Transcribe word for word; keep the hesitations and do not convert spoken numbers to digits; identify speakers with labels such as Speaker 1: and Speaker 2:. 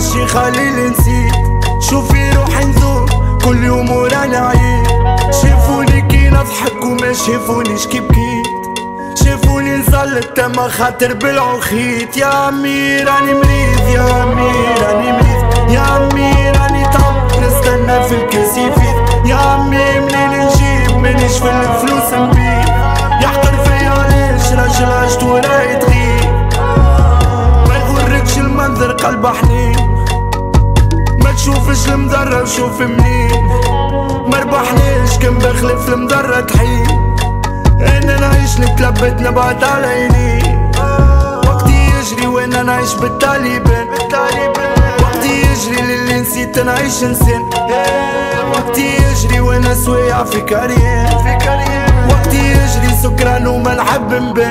Speaker 1: ماشي خليل نسيت. شوفي روحي نذوب كل يوم وراني عييت. شافوني كي نضحك وما شافونيش كي بكيت. شافوني نزلت تما خاطر بالعخيت. يا عمي راني مريض، يا عمي راني مريض، يا عمي راني طب نستنى في الكاس يفيد. يا عمي منين نجيب مانيش في الفلوس نبيع. يحقر فيا علاش راجل عشت وراي تغيب. ما يغركش المنظر قلب حنين، ما تشوفش المدرة وشوف منين. مربحناش كان بخلف المدرة تحين. انا نعيش نتلبت نبعد على عيني. وقتي يجري وانا نعيش بالطالبان. وقتي يجري للي نسيت نعيش انسان. وقتي يجري وانا سويع في كاريان. وقتي يجري سكران وما نحب نبان.